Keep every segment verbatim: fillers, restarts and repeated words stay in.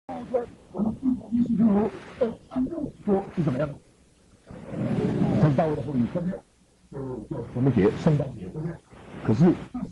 说是怎么样？他到了后面生日，就什么节？圣诞节。可是，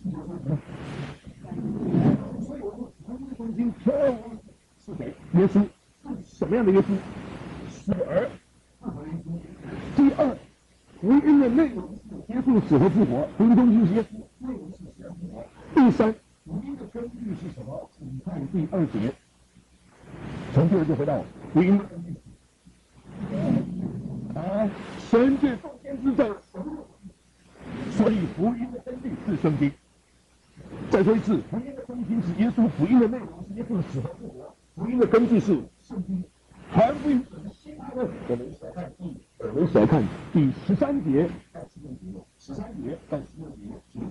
所以我说，中心挑是谁？耶稣，什么样的耶稣？死而第二，福音的内容是耶稣死和复活，福音中心是耶稣，内容是死而复活。第三，福音的根据是什么？你看第二节，从第二节回到福音的根据。啊，神界中间之道，所以福音的根据是圣经。再说一次，福音的中心是耶稣，福音的内容是耶稣的死和复活，福音的根据是圣经。传福音怎么信呢？我们一起来看第，我们一起来看第十三节到十六节，十三节到十六节。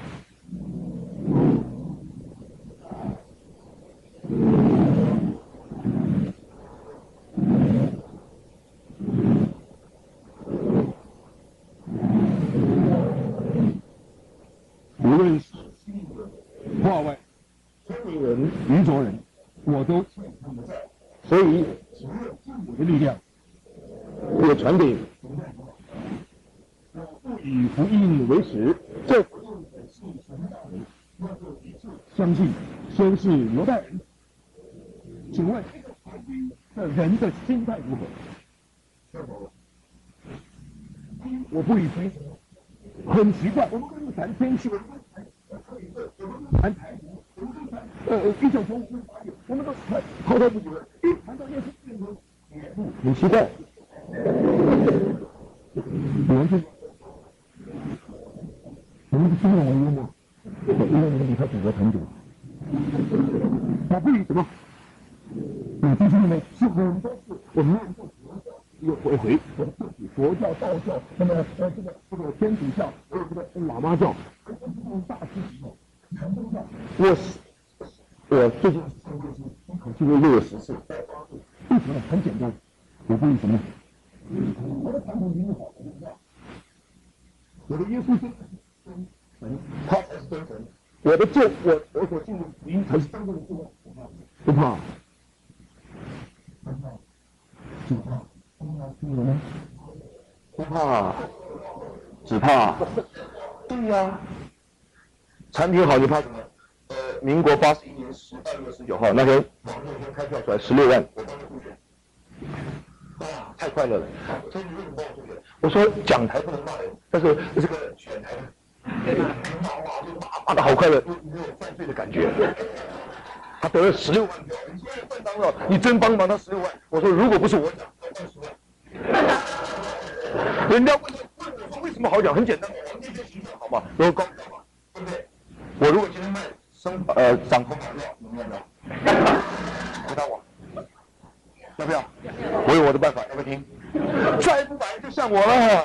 无论是话外、聪明人、愚拙人，我都劝他们。所以，我的力量，我传给我不以福音为耻，这相信先是犹太人。请问这个传福音的人的心态如何？我不以福音，很奇怪，我们跟谈天气，我们谈台独，我们谈呃一九九五，我们都谈滔滔不绝，一谈到耶稣变成也不很奇怪。我们是，我们是中文幽默，因为你们离开祖国很久。我不以什么？你弟兄妹妹是很多次我们有回回我的佛教、道教，那么呃这个这个天主教，还有这个喇嘛教，大师教、禅宗教，我我最近一口气就录了十次，为什么呢？很简单，我不以什么？我的传统已经好，我的耶稣真神，他才是真神。我的救我我所信的福音才是真正的救恩，不怕。只怕，不怕，只怕。对呀、啊，产品好，你怕什么？呃，民国八十一年十二月十九号那天，网络先开票出来十六万，我帮你复选。哇，太快乐了！真的为什么帮我复选？我说讲台不能骂人，但是这个选台，骂骂就骂骂的好快乐，没有犯罪的感觉。他得了十六万票，你现在办当了，你真帮忙他十六万。我说如果不是我讲，他二十万。人家问问我说为什么好讲？很简单，我那些形象好嘛，然后高票嘛，对不对？我如果今天卖生呃涨头发料，你们要不要？回答我，要不要？我有我的办法，要不要听？再不买就像我了，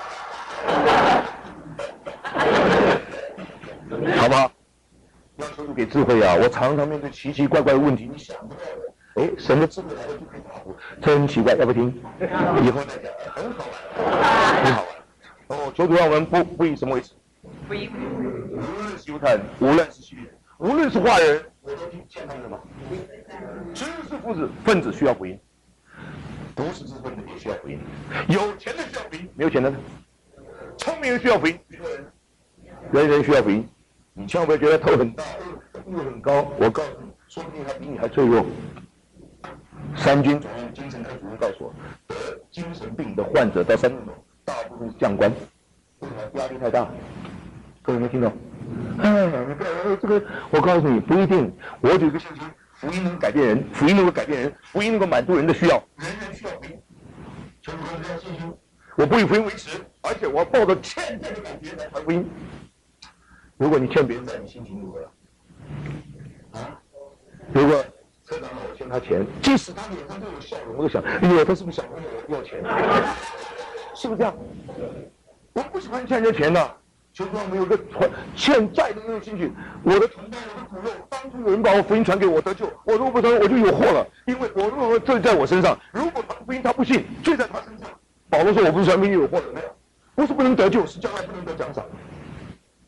好不好？要求你给智慧啊！我常常面对奇奇怪怪的问题，你想不到的。哎，什么智慧来了就可以答复，真奇怪，要不听？以后再讲，很好玩，很好玩。哦，求主让我们不不以什么为耻，不以无论是犹太人，无论是希律人，无论是华人，我都听见他们的嘛。知识分子分子需要福音，不是知识分子也需要福音。有钱的需要福音，没有钱的呢？聪明人需要福音，人人需要福音。你千万不要觉得头很大，又很高。我告诉你，说不定他比你还脆弱。三军总院精神科主任告诉我，得精神病的患者到三军总，大部分是将官，为什么？压力太大。各位有没有听懂？哎，这个我告诉你不一定。我有一个信心，福音能改变人，福音能够改变人，福音能够满足人的需要，人人需要福音。求主给我这样信心，我不以福音为耻，而且我抱着欠债的感觉来传福音。如果你欠别人债，你心情如何？啊？如果车长我欠他钱，即使他脸上都有笑容，我就想，哎呦，他是不是想问我要钱？是不是这样？我不喜欢欠人家钱的，求主让我们有个欠债的那种心情。我的同胞，我的骨肉，当初有人把我福音传给我得救，我如果不传，我就有祸了。因为我如果罪在我身上，如果传福音他不信，罪在他身上。保罗说我不是传福音有祸了没有？不是不能得救，是将来不能得奖赏。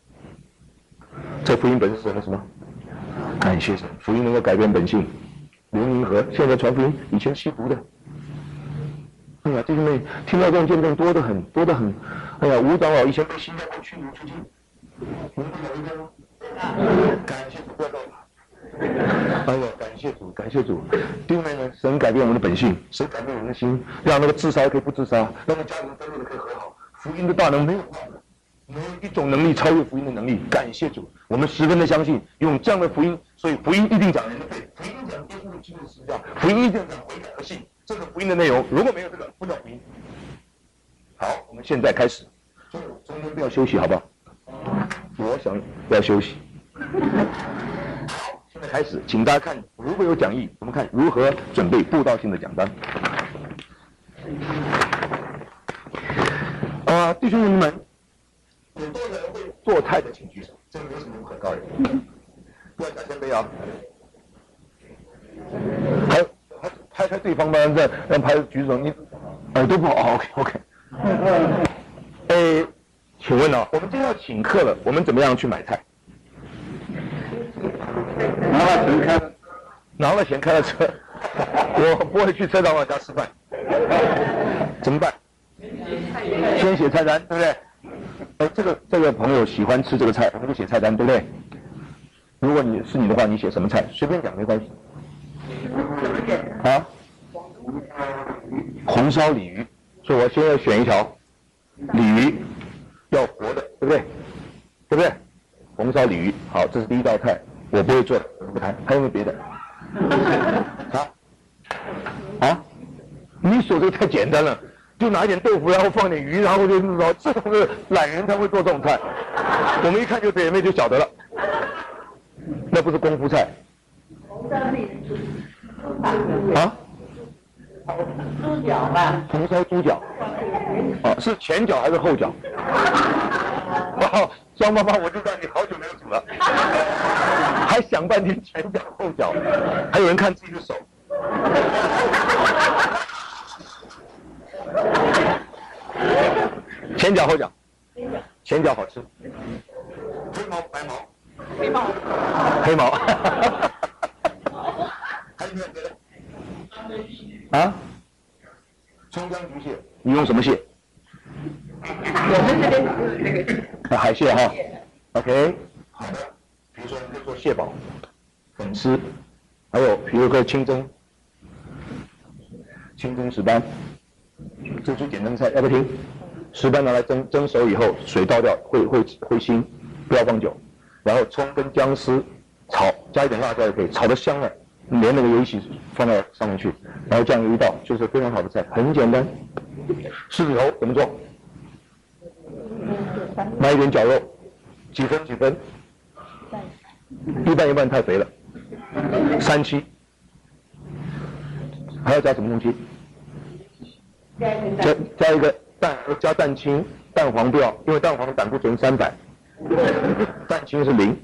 这福音本是什么什么？感谢神，福音能够改变本性。 刘宁和现在传福音，以前吸毒的。哎呀，弟兄妹，听到这种见证多得很，多得很。哎呀，吴长老以前被新加坡驱逐出境，你们不晓得吗？感谢主过到他。哎呀，感谢主，感谢主！弟兄妹们，神改变我们的本性，神改变我们的心，让那个自杀可以不自杀，让那个家庭分裂的可以和好。福音的大能没有没有一种能力超越福音的能力。感谢主，我们十分的相信，用这样的福音，所以福音一定讲人的罪，福音讲耶稣的基督十字架，福音一定讲悔改和信。这个福音的内容，如果没有这个，不叫福音。好，我们现在开始，中中间不要休息，好不好？我想不要休息。好，现在开始，请大家看，如果有讲义，我们看如何准备布道性的讲单。啊，弟兄们，有多少人会做菜的，请举手，这没什么可告人，不要假谦卑啊。还有。拍拍对方吧，让让拍举手，你耳朵不好 ，OK OK。哎，请问啊，我们今天要请客了，我们怎么样去买菜？拿了钱开，拿了钱开了车，我不会去车长老家吃饭，怎么办？先写菜单，对不对？哎，这个这个朋友喜欢吃这个菜，我们就写菜单，对不对？如果你是你的话，你写什么菜？随便讲没关系。啊，红烧鲤鱼，所以我现在选一条鲤鱼，要活的，对不对？对不对？红烧鲤鱼，好，这是第一道菜，我不会做的，不谈。还有没有别的？啊？啊？你说这个太简单了，就拿一点豆腐，然后放点鱼，然后就那种这种的懒人才会做这种菜，我们一看就姐妹就晓得了，那不是功夫菜。啊？猪脚吧？红烧猪脚。啊，是前脚还是后脚？哦，张妈妈，我就知道你好久没有煮了，还想半天前脚后脚，还有人看自己的手。前脚后脚？前脚好吃。黑毛白毛？黑毛。黑毛。还有没有别的？啊？葱姜鱼蟹，你用什么蟹？我们这边是那个海蟹哈。OK， 好的。比如说你可以做蟹堡、粉丝，还有比如说清蒸、清蒸石斑，这最简单的菜，要不听？石斑拿来蒸，蒸熟以后水倒掉，会会会腥，不要放久。然后葱跟姜丝炒，加一点辣椒也可以，炒得香了。连那个油一起放到上面去，然后酱油一倒，就是非常好的菜，很简单。狮子头怎么做？买一点绞肉，几分几分？一半一半太肥了，三七。还要加什么东西？加加一个蛋，加蛋清，蛋黄不要，因为蛋黄胆固醇三百，蛋清是零。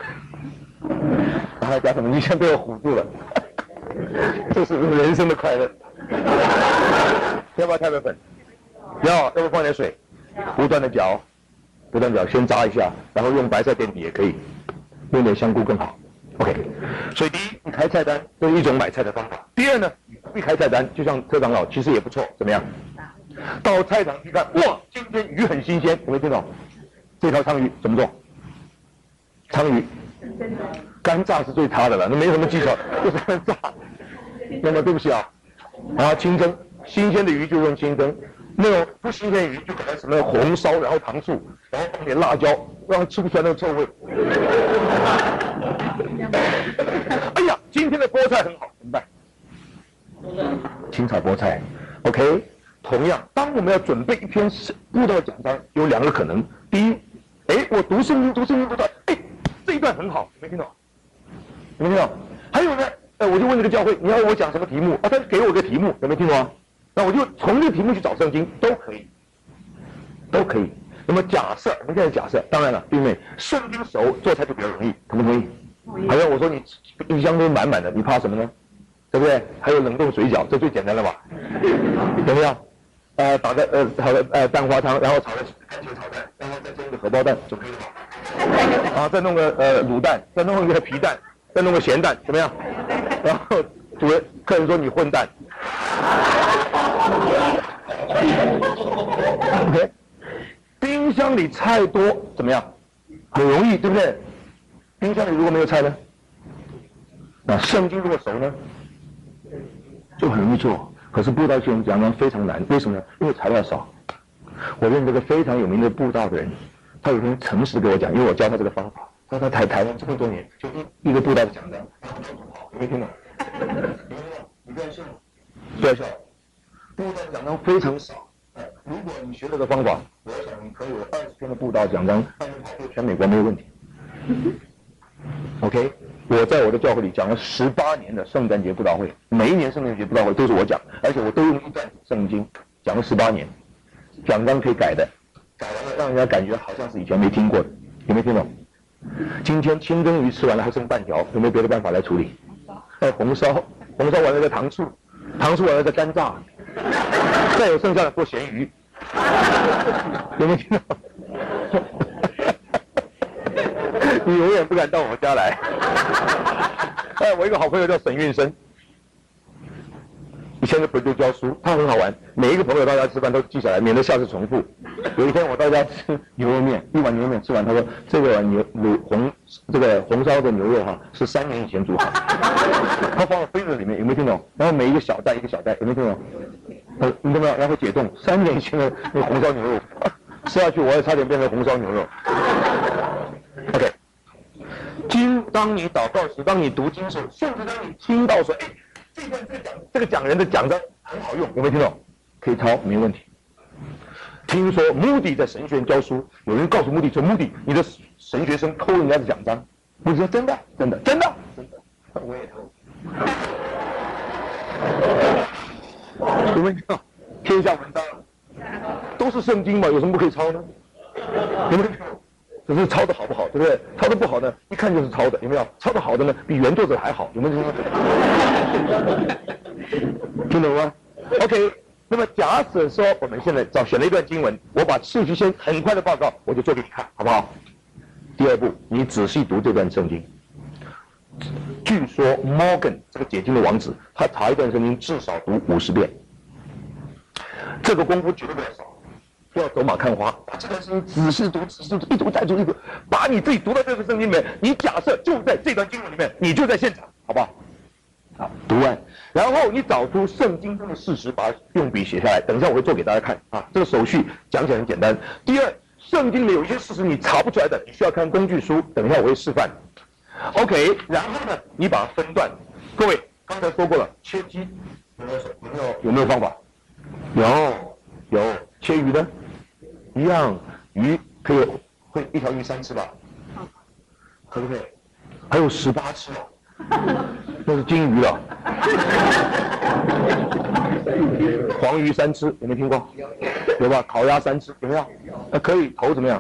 还要加什么？你先被我唬住了，这是人生的快乐。要不要太白粉？要，要不放点水，不断的搅，不断地搅，先炸一下，然后用白菜垫底也可以，用点香菇更好。OK， 所以第一，你开菜单这是一种买菜的方法。第二呢，你不必开菜单，就像车长老其实也不错，怎么样？到菜场去看，哇，今天鱼很新鲜，有没有听到？这条鲳鱼怎么做？鲳鱼。干炸是最差的了，那没什么技巧，就是干炸。那么对不起啊，啊清蒸，新鲜的鱼就用清蒸，那种不新鲜的鱼就可能什么红烧，然后糖醋，然后放点辣椒，让吃不出来那个臭味。哎呀，今天的菠菜很好，怎么办？清炒菠菜 ，OK。同样，当我们要准备一篇布道讲章，有两个可能：第一，哎，我读圣经，读圣经读到，哎，这一段很好，没听到？有没有听到？还有呢，呃，我就问这个教会，你要我讲什么题目啊？他给我个题目，有没有听懂啊？那我就从这个题目去找圣经，都可以，都可以。那么假设，我们现在假设，当然了，弟兄妹，圣经熟，做菜就比较容易，同不同意？同意。还有我说你冰箱都满满的，你怕什么呢？对不对？还有冷冻水饺，这最简单了吧？有没有？呃，打个呃炒个呃蛋花汤，然后炒个番茄炒蛋，然后再蒸个荷包蛋，就可以了。啊，再弄个呃卤蛋，再弄个皮蛋，再弄个咸蛋，怎么样？然后主任，客人说你混蛋。OK， 冰箱里菜多怎么样？很容易，对不对？冰箱里如果没有菜呢？那圣经如果熟呢，就很容易做。可是布道系统讲章非常难，为什么呢？因为材料少。我认识个非常有名的布道的人，他有一天诚实地跟我讲，因为我教他这个方法。他在台台湾这么多年，就一一个布道的讲章，有没有听懂？你不要笑，不要笑。布道讲章非常少。如果你学这个方法，我想你可以有二十篇的布道讲章，半年跑遍全美国没有问题。OK， 我在我的教会里讲了十八年的圣诞节布道会，每一年圣诞节布道会都是我讲，而且我都用一段圣经讲了十八年，讲章可以改的，改完了让人家感觉好像是以前没听过的，有没有听懂？今天清蒸鱼吃完了还剩半条，有没有别的办法来处理？哎，红烧，红烧完了再糖醋，糖醋完了再干炸，再有剩下的做咸鱼，有没有听到？你永远不敢到我家来。哎，我一个好朋友叫沈运生，以前在本州教书，他很好玩，每一个朋友到家吃饭都记下来，免得下次重复。有一天我到家吃牛肉面，一碗牛肉面吃完，他说这个牛牛红这个红烧的牛肉哈是三年以前煮好，他放到杯子里面，有没有听懂？然后每一个小袋一个小袋，有没有听懂？呃，你懂没有？然后解冻，三年以前的那个红烧牛肉，吃下去我也差点变成红烧牛肉。OK。经，当你祷告时，当你读经时，甚至当你听到说，哎，这段这个讲这个讲人的讲章很好用，有没有听懂？可以抄，没问题。听说穆迪在神学院教书，有人告诉穆迪说，穆迪，你的神学生偷人家的讲章。穆迪说真的，真的，真的，真的，我也偷。有没有听到？天下文章都是圣经嘛，有什么不可以抄呢？有没有听到？只是抄的好不好，对不对？抄的不好呢，一看就是抄的，有没有？抄的好的呢，比原作者还好，有没有听懂？听懂吗 ？OK， 那么假设说我们现在找选了一段经文，我把次序先很快的报告，我就做给你看，好不好？第二步，你仔细读这段圣经。据说 Morgan 这个解经的王子，他查一段圣经至少读五十遍，这个功夫绝对不要少。不要走马看花，把这段圣经仔细读，仔细读，一读再读，一读，把你自己读到这个圣经里面，你假设就在这段经文里面，你就在现场，好不好？好，读完，然后你找出圣经中的事实，把它用笔写下来。等一下我会做给大家看啊，这个手续讲起来很简单。第二，圣经里有一些事实你查不出来的，你需要看工具书，等一下我会示范。OK， 然后呢，你把它分段。各位刚才说过了，切鸡有没有有没有有没有方法？有有，切鱼呢？一样，鱼可以会一条鱼三吃吧？可不可以？还有十八吃哦，那是金鱼了。黄鱼三吃有没有听过？有吧？烤鸭三吃有没有？那可以，头怎么样？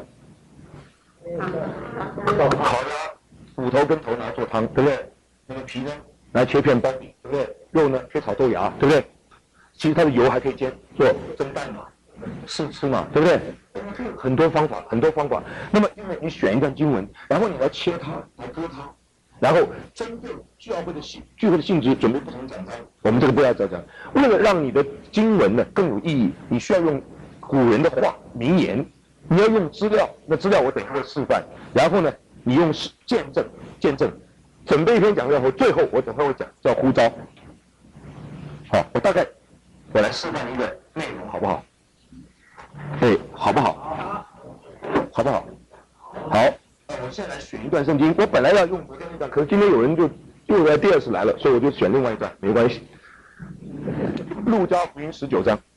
烤鸭骨头跟头拿做汤，对不对？那个皮呢，拿切片包底，对不对？肉呢，可以炒豆芽，对不对？其实它的油还可以煎做蒸蛋嘛，试吃嘛，对不对？很多方法，很多方法。那么，因为你选一段经文，然后你来切它，来割它，然后针对聚会的性聚会的性质，准备不同讲章。我们这个不要再讲。为了让你的经文呢更有意义，你需要用古人的话、名言，你要用资料。那资料我等一下会示范。然后呢，你用见证，见证。准备一篇讲章后，最后我等会会讲叫呼召。好，我大概我来示范一个内容，好不好？哎，好不好？好不好？好，我现在来选一段圣经。我本来要用昨天那段，可是今天有人就又来第二次来了，所以我就选另外一段，没关系。路加福音十九章，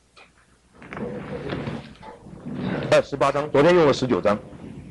呃，十八章，昨天用了十九章。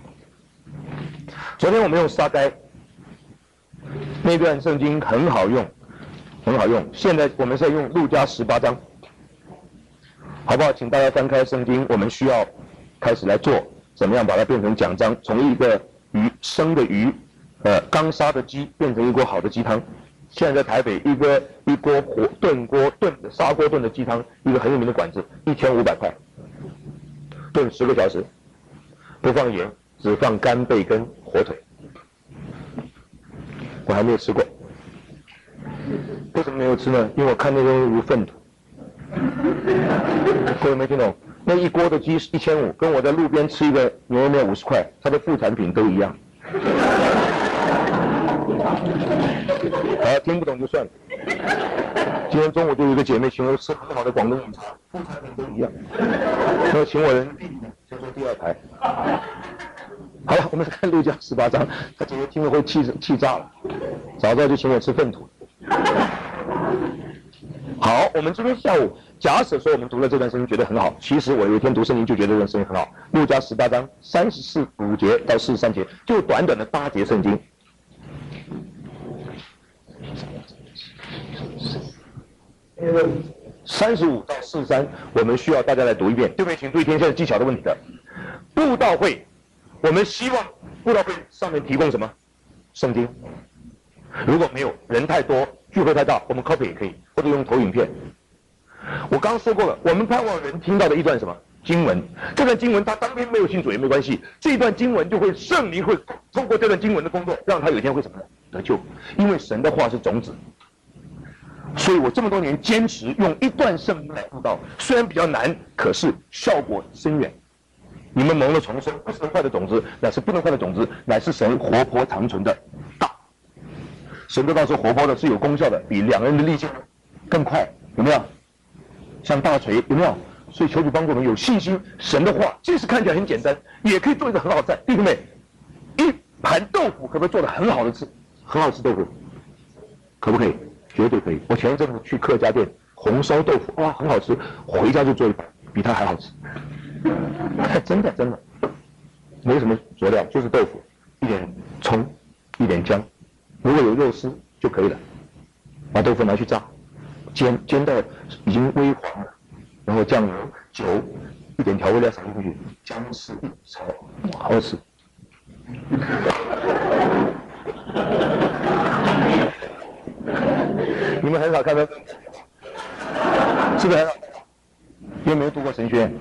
昨天我们用撒该那段圣经很好用，很好用。现在我们是用路加十八章。好不好？请大家翻开圣经，我们需要开始来做，怎么样把它变成讲章？从一个鱼生的鱼，呃，刚杀的鸡，变成一锅好的鸡汤。现在在台北，一个一锅火炖锅炖的砂锅炖的鸡汤，一个很有名的馆子，一千五百块，炖十个小时，不放盐，只放干贝跟火腿。我还没有吃过。 为什么没有吃呢？因为我看那东西如粪土。各位没听懂？那一锅的鸡一千五，跟我在路边吃一个牛肉面五十块，它的副产品都一样。好，听不懂就算了。今天中午就有一个姐妹请我吃很好的广东午茶，副产品都一样。那请我人先坐第二排。好了，我们来看路加十八章，他姐姐听了会气气炸了，早知道就请我吃粪土。好，我们今天下午假设说我们读了这段圣经觉得很好，其实我有一天读圣经就觉得这段圣经很好。路加十八章三十四五节到四十三节，就短短的八节圣经。三十五到四十三，我们需要大家来读一遍。对不对？请注意听，现在技巧的问题的。布道会，我们希望布道会上面提供什么？圣经。如果没有，人太多，聚会太大，我们 copy 也可以，或者用投影片。我刚刚说过了，我们盼望人听到的一段什么经文？这段经文他当天没有信主也没关系，这一段经文就会圣灵会通过这段经文的工作，让他有一天会什么得救？因为神的话是种子。所以我这么多年坚持用一段圣经来布道，虽然比较难，可是效果深远。你们蒙了重生，不是能坏的种子，乃是不能坏的种子，乃是神活泼长存的道。神的道是活泼的，是有功效的，比两人的利剑更快，有没有？像大锤，有没有？所以求主帮助我们有信心，神的话即使看起来很简单，也可以做一个很好的菜。弟兄们，一盘豆腐可不可以做的很好的吃？很好吃豆腐，可不可以？绝对可以。我前一阵子去客家店，红烧豆腐，哇，很好吃，回家就做一盘，比它还好吃。真的真的，没什么佐料，就是豆腐，一点葱，一点姜，如果有肉丝就可以了。把豆腐拿去炸，煎煎到已经微黄了，然后酱油、酒，一点调味料撒进去，姜丝一炒，好好吃。你们很少看到，是不是很少？因为没有读过神学院，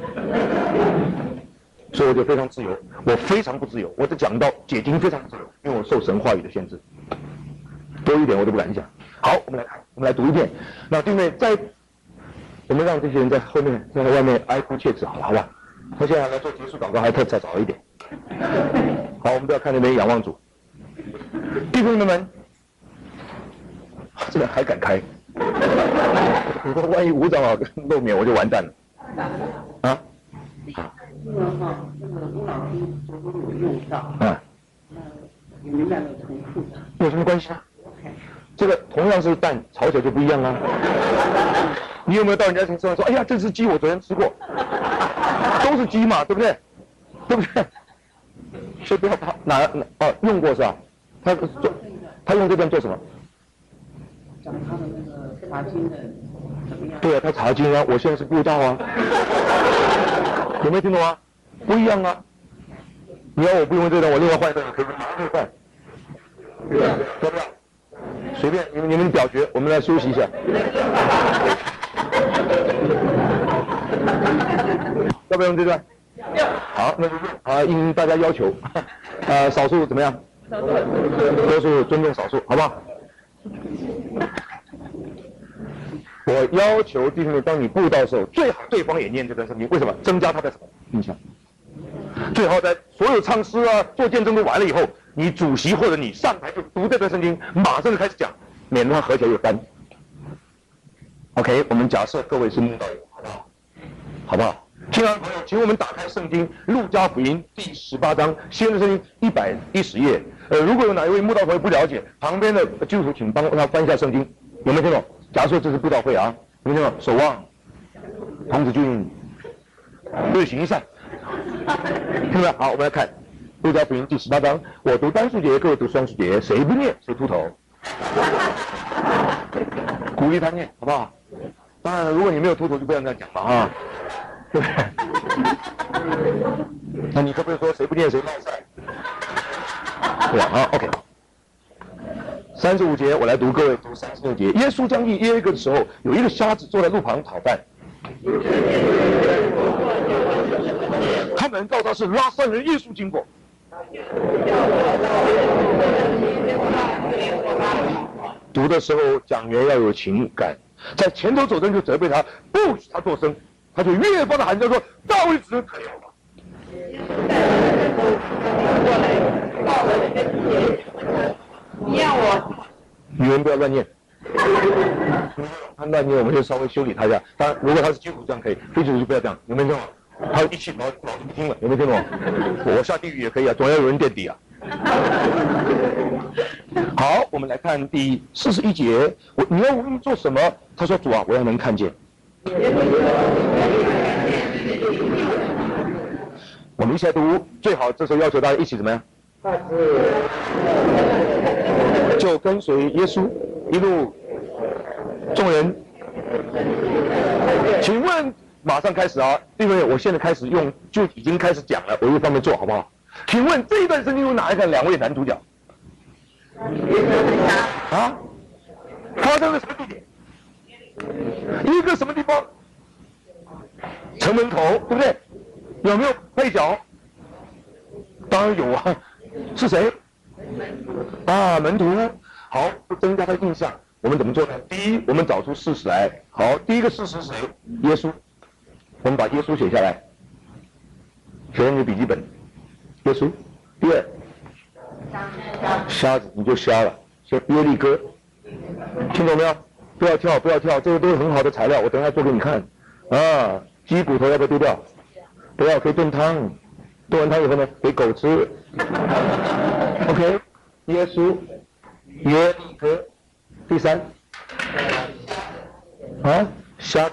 所以我就非常自由。我非常不自由，我的讲道解经非常自由，因为我受神话语的限制，多一点我都不敢讲。好，我们来看，我们来读一遍。那弟妹在，我们让这些人在后面，在外面哀哭切齿，好了，好吧？他现在来做结束祷告，还特再早一点。好，我们不要看那边仰望主，弟兄们，这个还敢开？我说万一吴长老露面，我就完蛋了。啊？ 英文哈，那个吴老师昨天有用到。 啊。 呃，你们两个重复的。 有什么关系啊？这个同样是蛋，炒起来就不一样啊。你有没有到人家身上说，哎呀，这只鸡我昨天吃过，都是鸡嘛，对不对？对不对？所以不要怕，哪哪哦用过是吧？他做他用这段做什么？ 讲他的那个查经的怎么样？ 对啊，他查经啊，我现在是布道啊，有没有听懂啊？不一样啊！你要我不用这段，我另外换一段也可以，马上可以换，要不要？随便，你们你们表决，我们来休息一下。要不要用这段？好，那就用啊，应大家要求，呃，少数怎么样？多数尊重少数，好不好？我要求弟兄们，当你布道的时候，最好对方也念这段圣经，为什么？增加他的什么印象？最好在所有唱诗啊、做见证都完了以后，你主席或者你上台就读这段圣经，马上就开始讲，免得他合起来有单。OK， 我们假设各位是慕道友，好不好？好不好？亲爱的朋友，请我们打开圣经《路加福音》第十八章，新约圣经一百一十页。呃，如果有哪一位慕道朋友不了解，旁边的基督徒请帮他翻一下圣经，有没有听懂？假设这是布道会啊，有没有听懂？守望，童子军，日行一善，听到？好，我们来看《路加福音》第十八章，我读单数节，各位读双数节，谁不念谁秃头。鼓励他念，好不好？当然，如果你没有秃头，就不要这样讲了啊，对不对？那你可不可以说谁不念谁落赛？对啊，好 ，OK。三十五节，我来读，各位读三十六节。耶稣将近耶利哥的时候，有一个瞎子坐在路旁讨饭。他们告他是拉撒人耶稣经过。 读的时候讲员要有情感，在前头走的人就责备他，不许他作声，他就越发的喊叫说：“大卫子可以了吧？” 你要我？ 语文不要乱念，他乱念我们就稍微修理他一下。当然，如果他是基督徒这样可以，非基督徒就不要这样，有没有听懂？他一气老老子不听了，有没有听懂？我下地狱也可以啊，总要有人垫底啊。好，我们来看第四十一节。我你要无意做什么？他说：“主啊，我要能看见。”我们一起来读，最好这时候要求大家一起怎么样？就跟随耶稣一路，众人，请问马上开始啊！因为我现在开始用，就已经开始讲了，我一方面做好不好？请问这一段圣经有哪一个两位男主角？啊？发生在什么地点？一个什么地方？城门口，对不对？有没有配角？当然有啊，是谁？啊，门徒。好，增加他印象，我们怎么做呢？第一，我们找出事实来。好，第一个事实是谁？耶稣。我们把耶稣写下来，写在你的笔记本。耶稣。第二，瞎子你就瞎了，写耶利哥。听懂没有？不要跳，不要跳，这个都是很好的材料，我等一下做给你看。啊，鸡骨头要不要丢掉？不要，可以炖汤。炖完汤以后呢，给狗吃。OK， 耶稣，耶利哥。第三，啊，瞎子，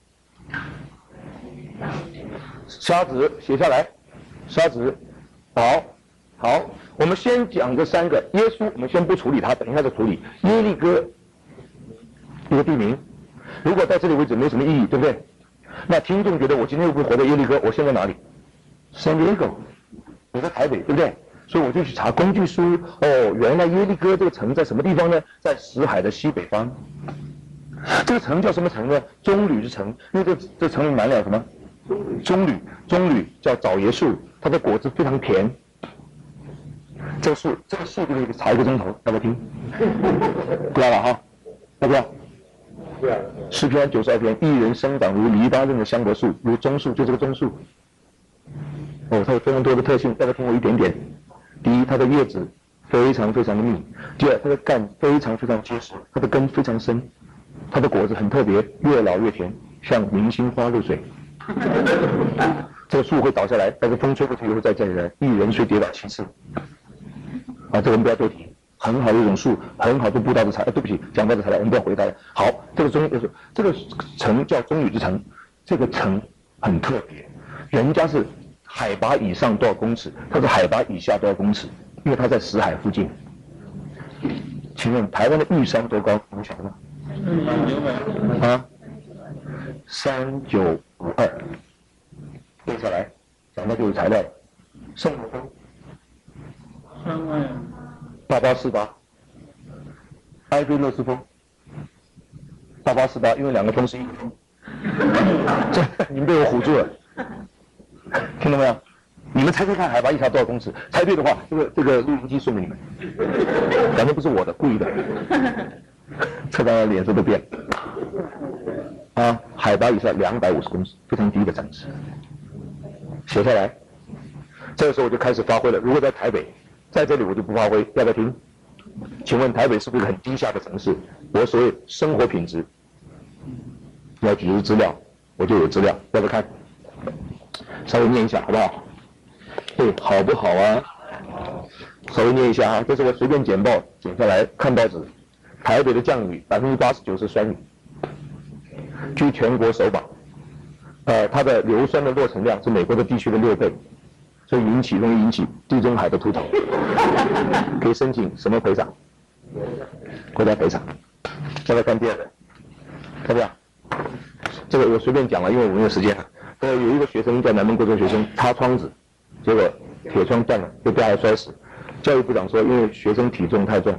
瞎子写下来，瞎子，好，好，我们先讲这三个。耶稣，我们先不处理它，等一下再处理。耶利哥，一个地名，如果到这里为止没什么意义，对不对？那听众觉得我今天又不是活在耶利哥，我现在哪里 ？San Diego， 我在台北，对不对？所以我就去查工具书。哦，原来耶利哥这个城在什么地方呢？在死海的西北方。这个城叫什么城呢？棕榈之城，因为这这城里满了什么？棕榈，棕榈叫枣椰树，它的果子非常甜。这个树，这个树就可以查一个钟头，要不要听？不要了哈，要不要？诗篇九十二篇，一人生长如黎巴嫩的香柏树，如棕树，就这个棕树。哦，它有非常多的特性，要不要听我一点点？第一，它的叶子非常非常的密；第二，它的干非常非常结实，它的根非常深，它的果子很特别，越老越甜，像明星花露水。这个树会倒下来，但是风吹过去以后再站起来，一人虽跌倒七次。啊，这个我们不要多提。很好的一种树，很好的布道的材料。对不起，讲到的材料我们不要回答了。好，这个棕就是这个城叫棕榈之城，这个城很特别，人家是海拔以上多少公尺，它是海拔以下多少公尺，因为它在死海附近。请问台湾的玉山多高？你们晓得吗？啊，三九五二，背下来，讲到就有材料了。圣母峰， 三万。 八八四八，埃菲勒斯峰，八八四八，因为两个峰是一个峰。这你们被我唬住了，听到没有？你们猜猜看海拔以下多少公尺？猜对的话，这个这个录音机送给你们。反正不是我的，故意的。测到的脸色都变了。啊，海拔以下两百五十公尺，非常低的展示。写下来，这个时候我就开始发挥了。如果在台北。在这里我就不发挥，要不要听？请问台北是不是很低下的城市？我所谓生活品质，要举出资料，我就有资料，要不要看？稍微念一下好不好？对，好不好啊？稍微念一下啊，这是我随便剪报剪下来看报纸，台北的降雨百分之八十九是酸雨，居全国首榜。呃，它的硫酸的落成量是美国的地区的六倍。所以引起容易引起地中海的秃头，可以申请什么赔偿？国家赔偿。要不要看第二个？要不要？这个我随便讲了，因为我没有时间了。呃，有一个学生在南门国中学生擦窗子，结果铁窗断了，就掉下来摔死。教育部长说，因为学生体重太重。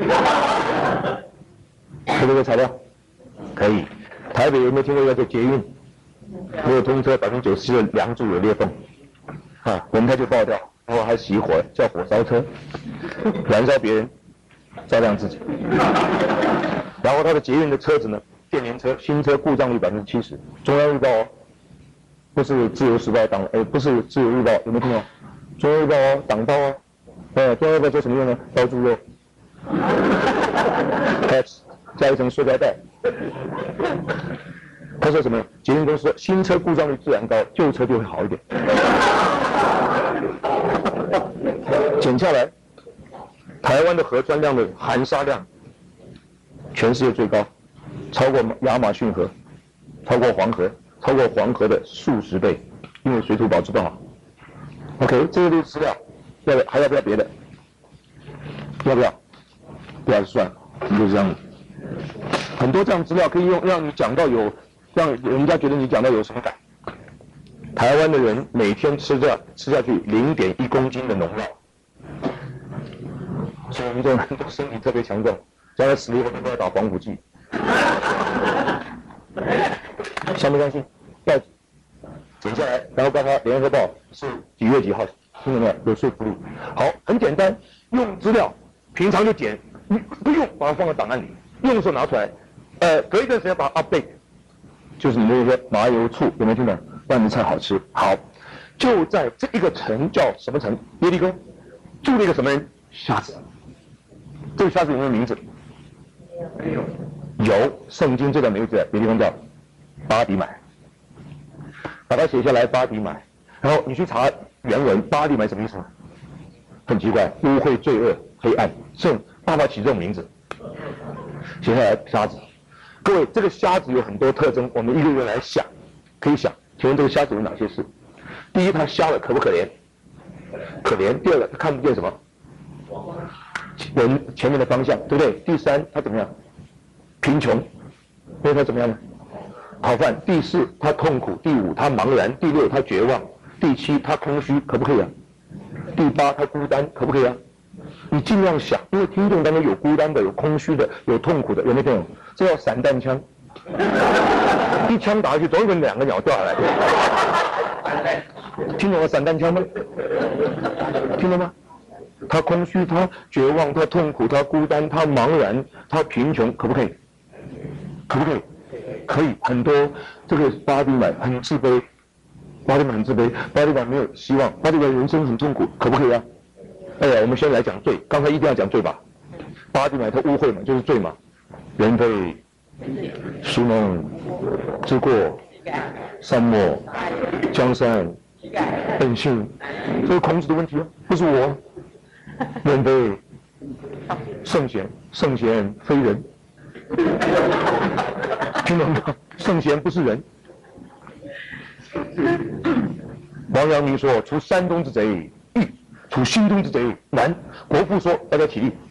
可不可以材料？可以。台北有没有听过一个叫捷运？没有通车，百分之九十七的梁柱有裂缝。啊，轮胎就爆掉，然后还熄火，叫火烧车，燃烧别人， 照亮自己。然后他的捷运的车子呢，电联车新车故障率百分之七十。中央日报哦，不是自由时报党，哎，不是自由日报，有没有听到？中央日报哦，党报哦，呃，中央日报做什么用呢？包猪肉，还加一层塑料袋。他说什么？捷运公司说新车故障率自然高，旧车就会好一点。减下来，台湾的河川量的含沙量，全世界最高，超过亚马逊河，超过黄河，超过黄河的数十倍，因为水土保持不好。OK， 这些资料，要不还要不要别的？要不要？不要算，就是这样子。很多这样资料可以用，让你讲到有，让人家觉得你讲到有什么感。台湾的人每天吃着吃下去零点一公斤的农药，所以我们这种人都身体特别强壮，将来死了以后都要打防腐剂。相不相信？要剪下来，然后告诉他《联合报》是几月几号，听懂没有？有说服力。好，很简单，用资料，平常就剪，你不用把它放在档案里，用的时候拿出来，呃，隔一段时间把它 update， 就是你那些麻油醋有没有听懂？拌的菜好吃。好，就在这一个城叫什么城？耶利哥，住了一个什么人？瞎子。这个瞎子有没有名字？没有。有，圣经这段名字，别地方叫巴底买。把它写下来，巴底买。然后你去查原文，巴底买什么意思？很奇怪，污秽、罪恶、黑暗，这爸爸起这种名字。写下来，瞎子。各位，这个瞎子有很多特征，我们一个个来想，可以想。请问这个瞎子有哪些事？第一，他瞎了，可不可怜？可怜。第二个，他看不见什么？人前面的方向，对不对？第三，他怎么样？贫穷。所以他怎么样呢？讨饭。第四，他痛苦。第五，他茫然。第六，他绝望。第七，他空虚，可不可以啊？第八，他孤单，可不可以啊？你尽量想，因为听众当中有孤单的，有空虚的，有痛苦的，有没有这种？这叫散弹枪。一枪打下去，总有可能两个鸟掉下来。听懂了散弹枪吗？听懂吗？他空虚，他绝望，他痛苦，他孤单，他茫然，他贫穷，可不可以？可不可以？可以。很多这个巴蒂买很自卑，巴蒂买很自卑，巴蒂买没有希望，巴蒂买人生很痛苦，可不可以啊？哎呀，我们先来讲罪，刚才一定要讲罪吧？巴蒂买他污秽嘛，就是罪嘛，人非孰能知过？善莫江山本性，这是孔子的问题啊，不是我。人非圣贤，圣贤非人，听懂吗？圣贤不是人。王阳明说：“除山东之贼易，除新东之贼难。”国父说：“大家起立，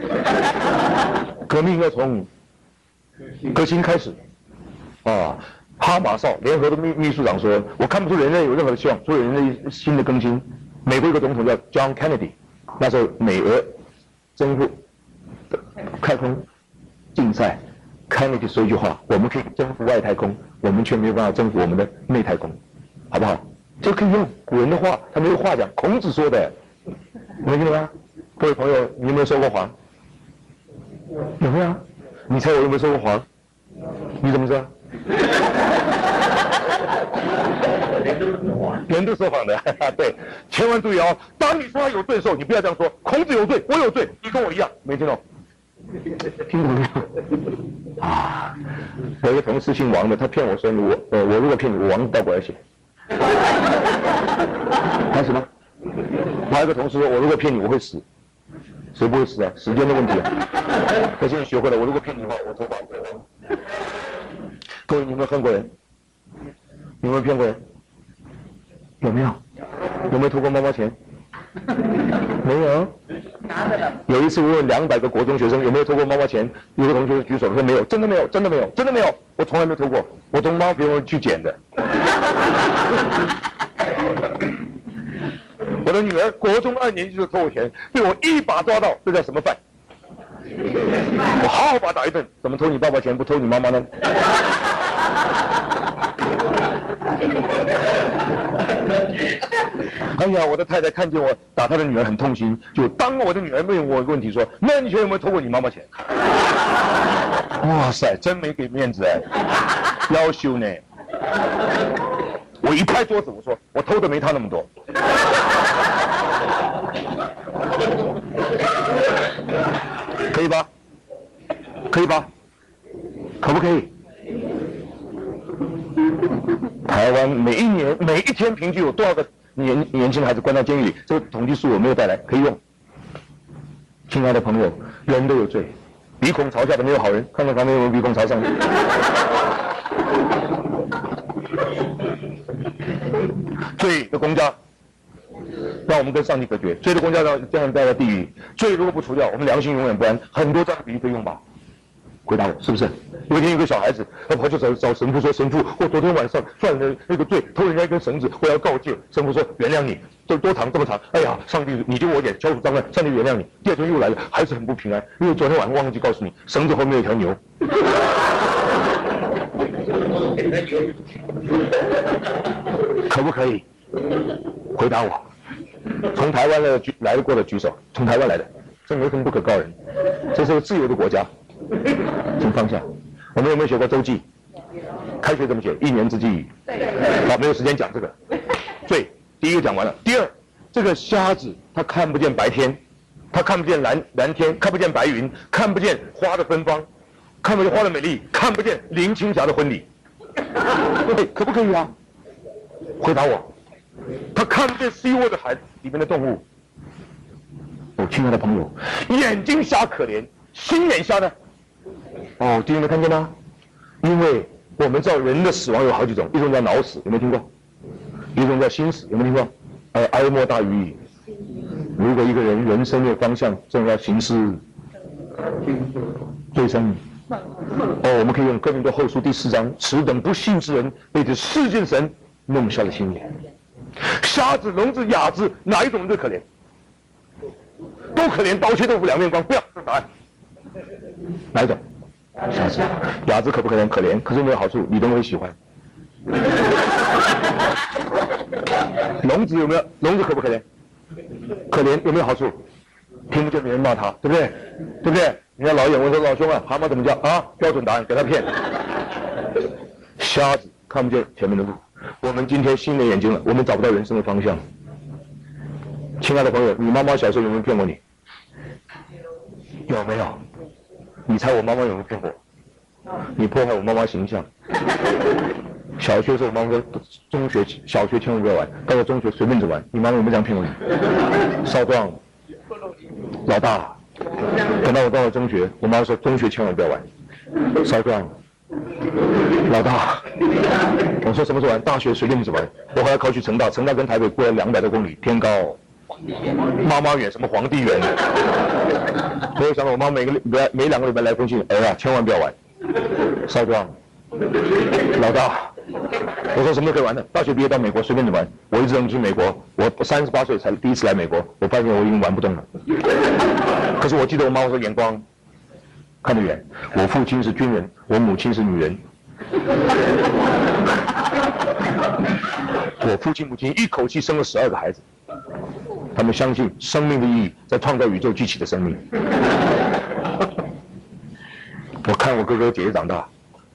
革命要从革新开始。”啊，哈马绍联合的秘秘书长说：“我看不出人类有任何的希望，除了人类新的更新。”美国一个总统叫 John Kennedy， 那时候美俄征服太空竞赛 ，Kennedy 说一句话：“我们可以征服外太空，我们却没有办法征服我们的内太空，好不好？”这可以用古人的话，他没有话讲，孔子说的，你们听懂吗？各位朋友，你有没有说过谎？有没有？你猜我有没有说过谎？你怎么知道？人都说谎的，对，千万注意哦！当你说他有罪的时候，你不要这样说。孔子有罪，我有罪，你跟我一样，没听懂？听懂没有？啊，我一个同事姓王的，他骗我说我，呃，我如果骗你，我王倒过来写。还有什么？我还有个同事说，我如果骗你，我会死。谁不会死啊？时间的问题啊！我现在学会了，我如果骗你的话，我投保。各位，你有没有恨过人？有没有骗过人？有没有？有没有偷过妈妈钱？没有。有一次我问两百个国中学生有没有偷过妈妈钱，有个同学举手说没有，真的没有，真的没有，真的没有，我从来没有偷过，我从妈别人去捡的。我的女儿国中二年级就偷我钱，被我一把抓到，这叫什么犯？我好好把他打一顿。怎么偷你爸爸钱不偷你妈妈呢？ 哎呀，我的太太看见我打她的女儿很痛心，就当我的女儿问我一个问题说：“那你以前有没有偷过你妈妈钱？”哇塞，真没给面子哎，要羞呢。我一拍桌子，我说我偷的没他那么多。可以吧？可以吧？可不可以？台湾每一年每一天平均有多少个年年轻孩子关到监狱里？这个统计数我没有带来，可以用。亲爱的朋友，人都有罪，鼻孔朝下的没有好人，看看旁边有没有鼻孔朝上的。罪的公家让我们跟上帝隔绝，罪的公家让这样带到地狱，罪如果不除掉，我们良心永远不安。很多这样的比喻可以用吧？回答我，是不是？有一天有个小孩子，他跑去找找神父说：“神父，我昨天晚上犯了那个罪，偷人家一根绳子，我要告诫。”神父说：“原谅你，这多长这么长？哎呀，上帝，你就我点消除障碍，上帝原谅你。”第二天又来了，还是很不平安，因为昨天晚上忘记告诉你，绳子后面有一条牛。可不可以？回答我。从台湾的举来过的举手，从台湾来的，这没什么不可告人，这是个自由的国家，请放下。我们有没有学过周记？开学怎么写？一年之计语。好，没有时间讲这个。罪，第一个讲完了。第二，这个瞎子他看不见白天，他看不见蓝蓝天，看不见白云，看不见花的芬芳，看不见花的美丽，看不见林青霞的婚礼。对，可不可以啊？回答我。他看不见 C 窝的海里面的动物。哦，亲爱的朋友，眼睛瞎可怜，心眼瞎呢？哦，弟兄们看见吗？因为我们知道人的死亡有好几种，一种叫脑死，有没有听过？一种叫心死，有没有听过？呃，哀莫大于矣。如果一个人人生的方向正要行事最深。哦，我们可以用哥林多后书第四章，此等不信之人被这世界神弄瞎了心眼。瞎子、聋子、哑子，哪一种最可怜？都可怜，刀切豆腐两面光。不要，这是答案。哪一种？瞎子、哑子可不可怜？可怜，可是没有好处，你都会喜欢。聋子有没有？聋子可不可怜？可怜，有没有好处？听不见别人骂他，对不对？对不对？人家老眼问说：“老兄啊，蛤蟆怎么叫啊？”标准答案，给他骗。瞎子看不见前面的路。我们今天新的眼睛了，我们找不到人生的方向。亲爱的朋友，你妈妈小时候有没有骗过你？有没有？你猜我妈妈有没有骗我？你破坏我妈妈形象。小学的时候，我妈妈说：“中学、小学千万不要玩，到了中学随便着玩。”你妈妈有没有这样骗过你？少壮、老大。等到我到了中学，我妈说：“中学千万不要玩。”少壮、老大。我说什么时候玩？大学随便你怎么玩。我后来考去成大，成大跟台北过了两百多公里，天高。妈妈远什么皇帝远？所以我想到我妈每个礼拜每两个礼拜来封信，儿啊，千万不要玩。少壮、老大。我说什么都可以玩的。大学毕业到美国随便你玩。我一直能去美国，我三十八岁才第一次来美国，我发现我已经玩不动了。可是我记得我妈妈说眼光看得远。我父亲是军人，我母亲是女人。我父亲母亲一口气生了十二个孩子，他们相信生命的意义在创造宇宙机器的生命。我看我哥哥姐姐长大，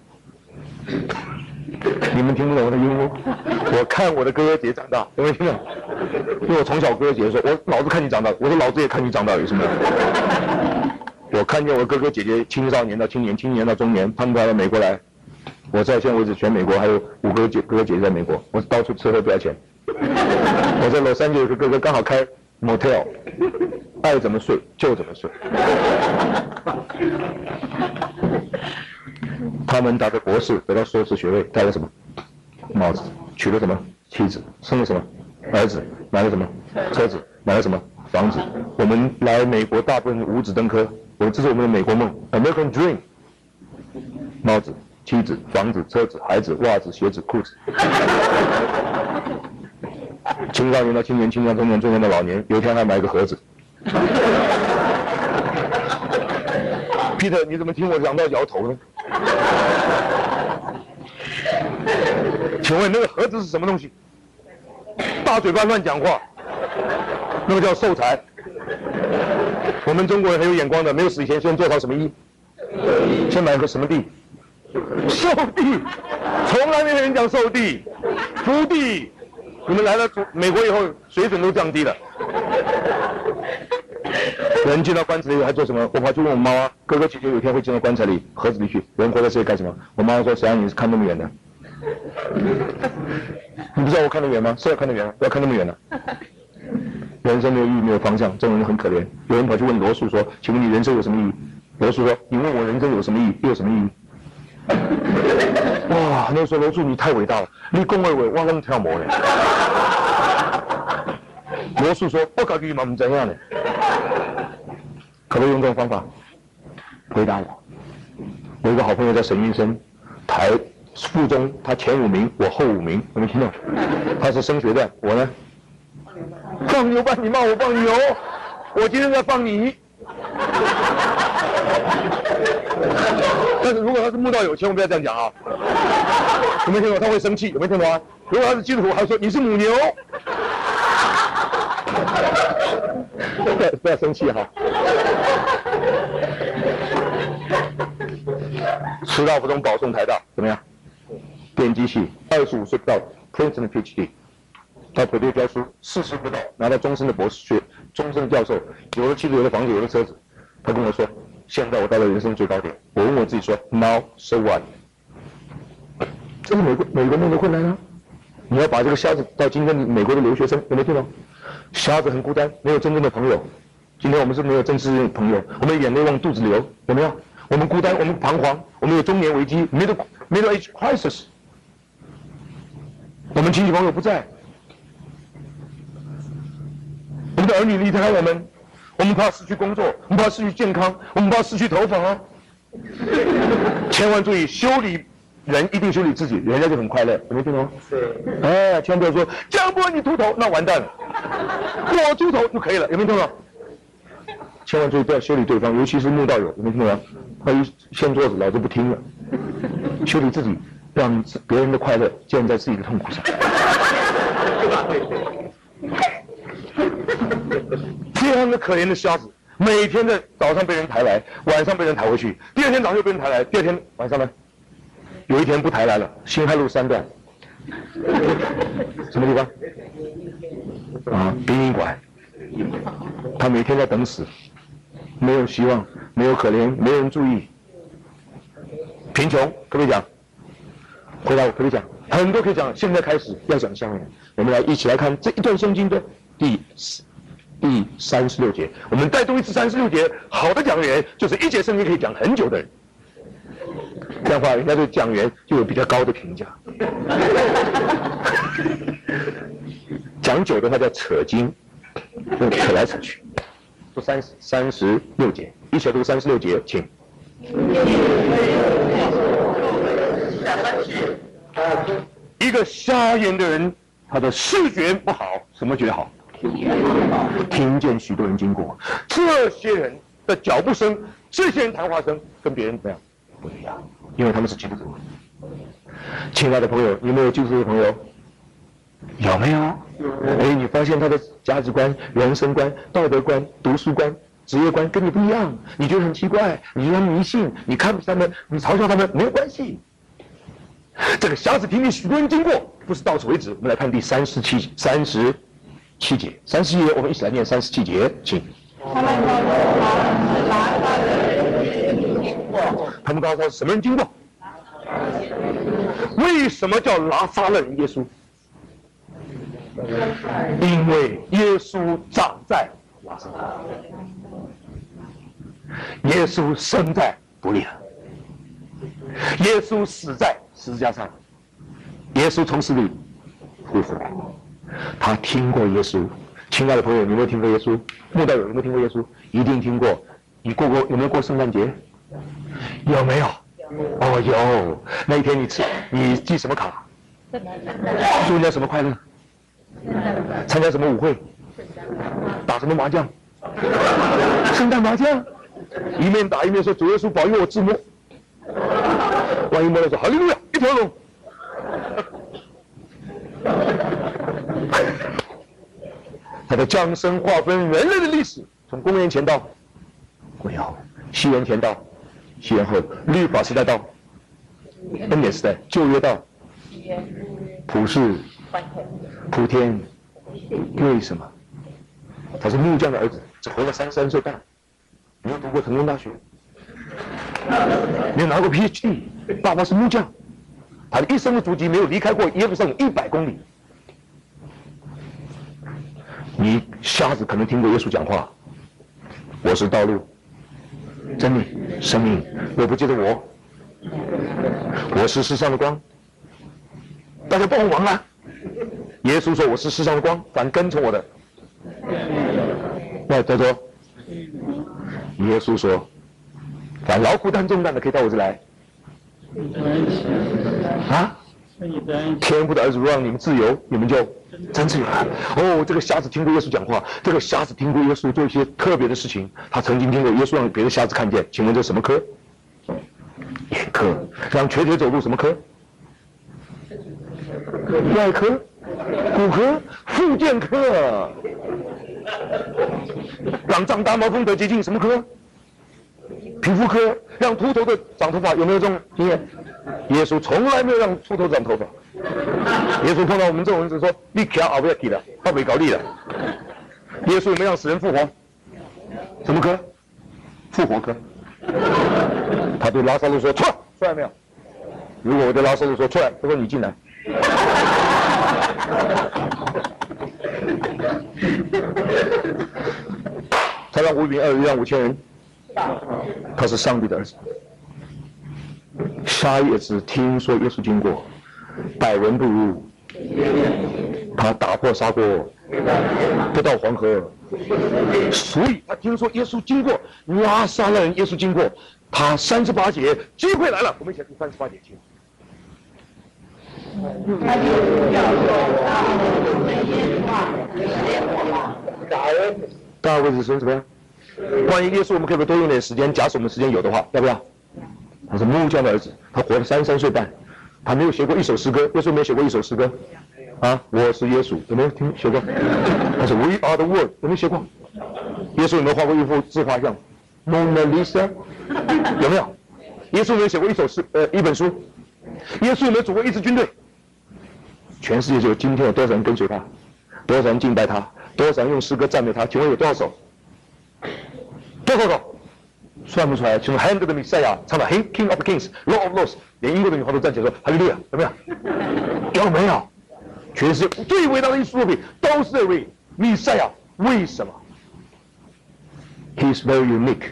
你们听不懂我的幽默？我看我的哥哥姐姐长大，有没有听懂？因为我从小哥哥姐姐说，我老子看你长大，我说老子也看你长大，有什么？我看见我哥哥姐姐青少年到青年，青年到中年，他们到了美国来。我在现在为止全美国还有五个姐哥哥姐姐在美国，我到处吃喝不要钱。我在洛杉矶有个哥哥刚好开 motel， 爱怎么睡就怎么睡。他们达到博士，得到硕士学位，戴了什么帽子？娶了什么妻子？生了什么儿子？买了什么车子？买了什么房子？我们来美国大部分五子登科，我这是我们的美国梦 ，American Dream。帽子、妻子、房子、车子、孩子、袜子、鞋子、裤子。青少年到青年，青年到中年，中年到老年，有一天还买一个盒子。Peter， 你怎么听我讲到摇头呢？请问那个盒子是什么东西？大大嘴巴乱讲话，那个叫受财。我们中国人很有眼光的，没有死以前先做好什么义？先买个什么地？受地，从来没有人讲受地，福地。你们来了美国以后，水准都降低了。人进到棺材里还做什么？我跑去问我妈妈，哥哥姐姐有一天会进到棺材里盒子里去，人活在世界干什么？我妈妈说：“谁让你是看那么远的？你不知道我看得远吗？是要看得远，不要看那么远的。人生没有意义，没有方向，这种人很可怜。有人跑去问罗素说：‘请问你人生有什么意义？’罗素说：‘你问我人生有什么意义，又有什么意义？’哇，那时候罗素你太伟大了，你讲的话我跟跳舞嘞。罗素说：‘我搞你嘛不怎样呢。’可不可以用这种方法回答我？我有一个好朋友叫沈云生，台附中，他前五名，我后五名，有没有听到？他是升学的，我呢？放牛班，你骂我放牛，我今天在放你。但是如果他是慕道友，千万不要这样讲啊！有没有听懂？他会生气，有没有听懂啊？如果他是基督徒，还说你是母牛，不要不要生气哈！师大附中保送台大怎么样？电机系，二十五岁不到 Princeton P H D， 到魁北教书，四十不到拿到终身的博士学，终身的教授，有了妻子，有了房子，有了车子。他跟我说，现在我到了人生最高点。我问我自己说 ，Now so what？ 这是美国美国面对困难啊！你要把这个瞎子到今天美国的留学生，有没有听到？瞎子很孤单，没有真正的朋友。今天我们是没有真实的朋友，我们眼泪往肚子流，有没有？我们孤单，我们彷徨，我们有中年危机 ，middle middle age crisis。我们亲戚朋友不在，我们的儿女离开我们，我们怕失去工作，我们怕失去健康，我们怕失去头发啊！千万注意，修理人一定修理自己，人家就很快乐，有没有听懂？对。哎，千万不要说江波你秃头，那完蛋了，我秃头就可以了，有没有听懂？千万注意不要修理对方，尤其是慕道友，有没有听懂？他一掀桌子，老子不听了，修理自己。让别人的快乐建在自己的痛苦上。这样的可怜的瞎子，每天在早上被人抬来，晚上被人抬回去，第二天早上又被人抬来，第二天晚上呢？有一天不抬来了，辛亥路三段，什么地方？啊，殡仪馆。他每天在等死，没有希望，没有可怜，没有人注意，贫穷，可不可以讲？回答我可以讲，很多可以讲。现在开始要讲下面，我们来一起来看这一段圣经的第第三十六节。我们再读一次三十六节。好的讲员就是一节圣经可以讲很久的人，这样的话，人家对讲员就有比较高的评价。讲久的话叫扯经，就扯来扯去。读三三十六节，一起来读三十六节，请。一个瞎眼的人，他的视觉不好，什么觉好？听见许多人经过，这些人的脚步声，这些人谈话声，跟别人怎么样不一样？因为他们是基督徒。亲爱的朋友，有没有基督徒的朋友？有没有？哎，你发现他的价值观、人生观、道德观、读书观、职业观跟你不一样，你觉得很奇怪，你觉得他们迷信，你看不起他们，你嘲笑他们，没有关系。这个瞎子听见许多人经过，不是到此为止。我们来看第三十七三十七节，三十七节，我们一起来念三十七节，请。他们告诉他是什么人经过？为什么叫拿撒勒人耶稣？因为耶稣长在拿撒勒，耶稣生在伯利恒，耶稣死在十字架上，耶稣从死里复活。他听过耶稣。亲爱的朋友，你有没有听过耶稣？慕道友有没有听过耶稣？一定听过。你过过有没有过圣诞节？有没有？哦，有。那一天你吃你寄什么卡？祝人家什么快乐？参加什么舞会？打什么麻将？圣诞麻将。一面打一面说主耶稣保佑我自摸。万一摸了说哈利路亚，一条龙。 他的降生划分人类的历史，从公元前到公元后，西元前到西元后，律法时代到恩典时代，旧约到普世普天。为什么？他是木匠的儿子，只活了三十三岁半，没有读过成功大学，没有拿过 P H D， 爸爸是木匠，他的一生的足迹没有离开过耶路撒冷一百公里。你瞎子可能听过耶稣讲话，我是道路、真理、生命，我不记得我，我是世上的光，大家帮我忙啊！耶稣说我是世上的光，凡跟从我的，那再说，耶稣说，凡劳苦担重担的可以到我这来。啊？天父的儿子若让你们自由，你们就真自由了。哦，这个瞎子听过耶稣讲话，这个瞎子听过耶稣做一些特别的事情，他曾经听过耶稣让别的瞎子看见。请问这什么科？眼科。让瘸腿走路什么科？外科、骨科、复健科。让长大毛风得洁净什么科？皮肤科。让秃头的长头发，有没有这种经验？耶稣从来没有让秃头长头发。耶稣碰到我们这种人，只说你起来后面去了，他没搞你了。耶稣有没有让死人复活？什么科？复活科。他对拉萨路说：“出来，出来没有？”如果我对拉萨路说：“出来”，他说：“你进来。”他让五饼二鱼让五千人，他是上帝的儿子。沙叶子听说耶稣经过，百闻不如。他打破砂锅，不到黄河，所以他听说耶稣经过拉撒勒人，耶稣经过他三十八节，机会来了，我们一起来读三十八节经。大卫子孙怎么样？关于耶稣，我们可不可以多用点时间？假使我们时间有的话，要不要？他是木匠的儿子，他活了三十三岁半，他没有写过一首诗歌。耶稣没有写过一首诗歌啊！我是耶稣，有没有听写过？他是 We are the world， 有没有写过？耶稣有没有画过一幅自画像 ？Mona Lisa 有没有？耶稣有没有写过一首诗？呃，一本书？耶稣有没有组过一支军队？全世界就今天有多少人跟随他？多少人敬拜他？多少人用诗歌赞美他？请问有多少首？多少首？算不出来。请问 Hand of the Messiah 唱的 King of Kings，Lord of Lords， 连英国的女孩都站起来说哈利路亚，有没有？有没有？全世界最伟大的艺术作品都是这位 Messiah， 为什么 ？He is very unique。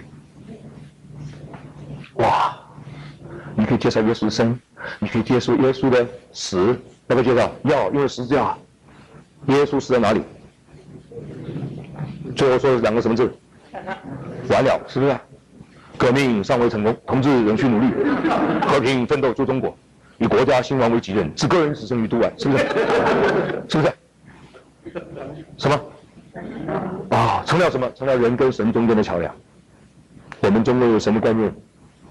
哇！你可以介绍耶稣的生，你可以接受耶稣的死，要不要介绍？要，因为十字架。耶稣死在哪里？最后说两个什么字？完了，是不是？革命尚未成功，同志仍需努力，和平奋斗救中国，以国家兴亡为己任，置个人死生于度外，是不是？是不是？什么？啊，成了什么？成了人跟神中间的桥梁。我们中国有神的观念，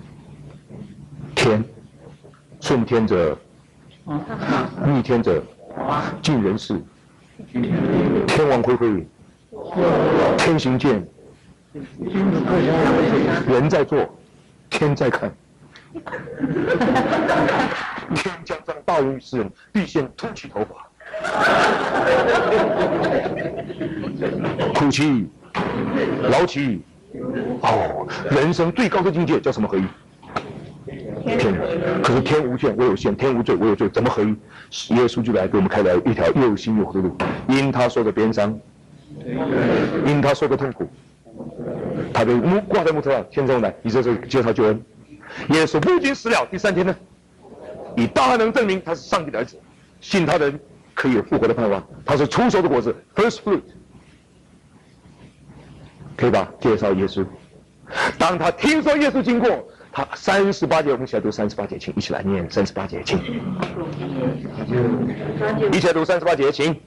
天，顺天者，逆天者，尽人事，天网恢恢，天行健。人在做，天在看。天将降大雨于世人，必先秃起头发。哭泣，劳泣。哦，人生最高的境界叫什么合一？天。可是天无限，我有限；天无罪，我有罪。怎么合一？耶稣就来给我们开了一条又新又活的路。因他受的鞭伤，因他受的痛苦。他被木挂在木头上，天上来，以这是介绍救恩。耶稣不仅死了，第三天呢，以大能证明他是上帝的儿子，信他的人可以有复活的盼望。他是初熟的果子 ，first fruit， 可以吧？介绍耶稣。当他听说耶稣经过，他三十八节，我们一起来读三十八节，请一起来念三十八节，请一起来读三十八节，请。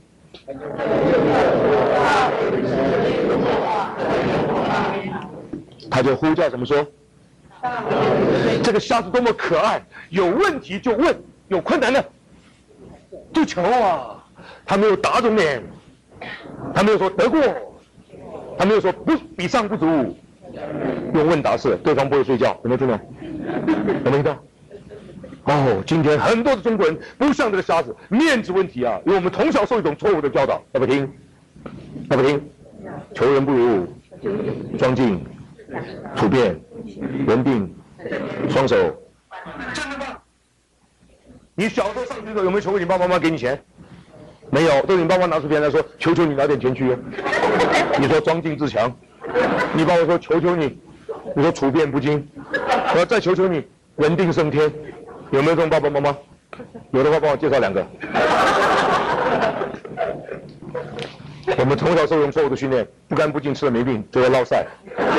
他就呼叫怎么说？这个瞎子多么可爱！有问题就问，有困难的就求啊！他没有打肿脸， 他没有说得过，他没有说不比上不足。用问答式，对方不会睡觉，有没有听到？有没有听到？哦，今天很多的中国人不像这个瞎子，面子问题啊，因为我们从小受一种错误的教导，要不听？要不听？求人不如，庄敬，处变，人定，双手。真的吗？你小时候上学的时候有没有求过你爸爸妈妈给你钱？没有，都是你爸爸拿出钱来说，求求你拿点钱去。你说庄敬自强，你爸爸说求求你，你说处变不惊，我要再求求你，人定胜天。有没有这种爸爸妈妈？有的话帮我介绍两个。我们从小受用错误的训练，不干不净吃了没病，就要落晒。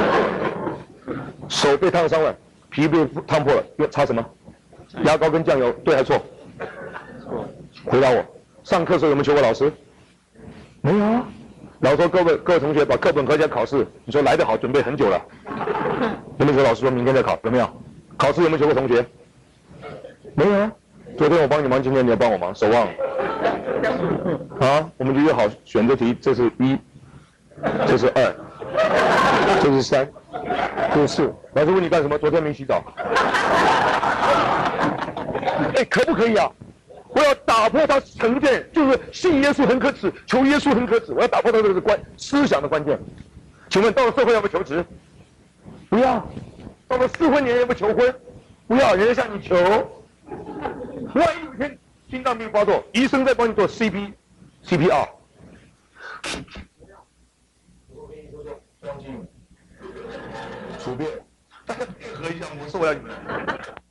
手被烫伤了，皮被烫破了，要擦什么？牙膏跟酱油，对还错？ 错。 回答我，上课时候有没有求过老师？没有啊。老师说各位各位同学把课本合起来考试，你说来得好，准备很久了。有没有求老师说明天再考？有没有？考试有没有求过同学？没有啊。昨天我帮你忙，今天你要帮我忙，手忘了。啊，我们就约好选择题，这是一，这是二，这是三，这是四。老师问你干什么？昨天没洗澡。哎，可不可以啊？我要打破他成见，就是信耶稣很可耻，求耶稣很可耻。我要打破他这个关思想的关键。请问到了社会要不要求职？不要。到了适婚年要不要求婚？不要，人家向你求。万一有一天心脏病发作，医生在帮你做 C P C P R。我跟你说说，庄静，处变，大家配合一下，我受不了你们。